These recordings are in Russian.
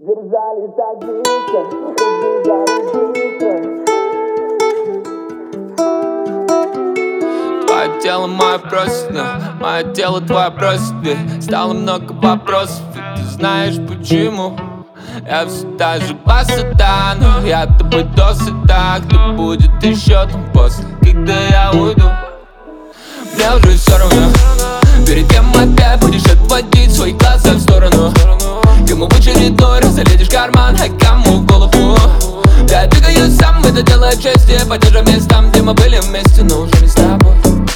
Держались так близко, разбежались быстро. Твое тело мое просит, но мое тело твое просит. Ведь стало много вопросов, и ты знаешь почему. Я все та же красота, но я тобой досыта. Кто будет еще там после, когда я уйду? Мне уже все равно, перед кем опять будешь отводить свои глаза в сторону. Кому в очередной раз залезешь в карман, а кому в голову. Я двигаюсь сам, это делает чести. По тем же местам, где мы были вместе, но уже не с тобой.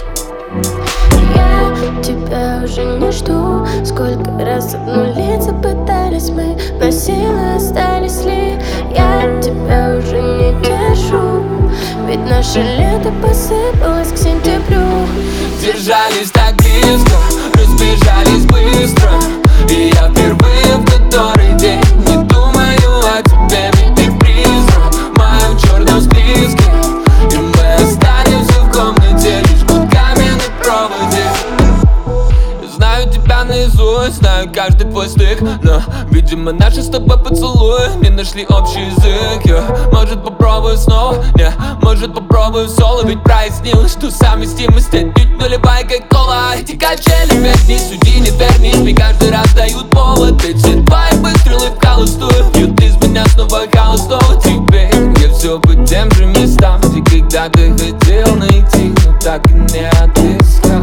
Я тебя уже не жду. Сколько раз обнулиться пытались мы, но силы остались ли? Я тебя уже не держу, ведь наше лето посыпалось к сентябрю. Держались так близко, разбежались быстро. И я впервые в который день не думаю о тебе. Ведь ты призрак в моем черном списке, и мы останемся в комнате лишь гудками на проводе. Знаю тебя наизусть, знаю каждый твой стык, но, видимо, наши с тобой поцелуи не нашли общий язык. Может, попробую снова? Не, может, попробую соло? Ведь прояснилось, что совместимость отнюдь нулевая, как кола. Эти качели вверх не суди, не вернись. Мне каждый раз дают повод. Эти твои выстрелы в холостую бьют из меня снова холостого. Теперь я все по тем же местам, где когда ты хотел найти, но так и не отыскал.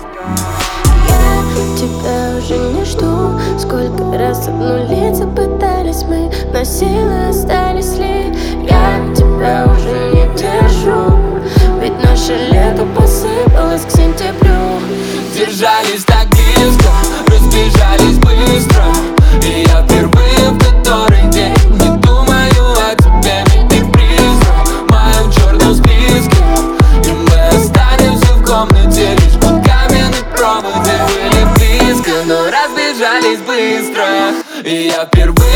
Тебя уже не жду. Сколько раз обнулиться пытались мы, но силы остались ли? Я тебя уже не держу, ведь наше лето посыпалось к сентябрю. Держались так близко, разбежались быстро. И я впервые в который день не думаю о тебе. Ведь ты призрак в моем черном списке, и мы останемся в комнате лишь гудками на проводе. Были близко, но разбежались быстро. И я впервые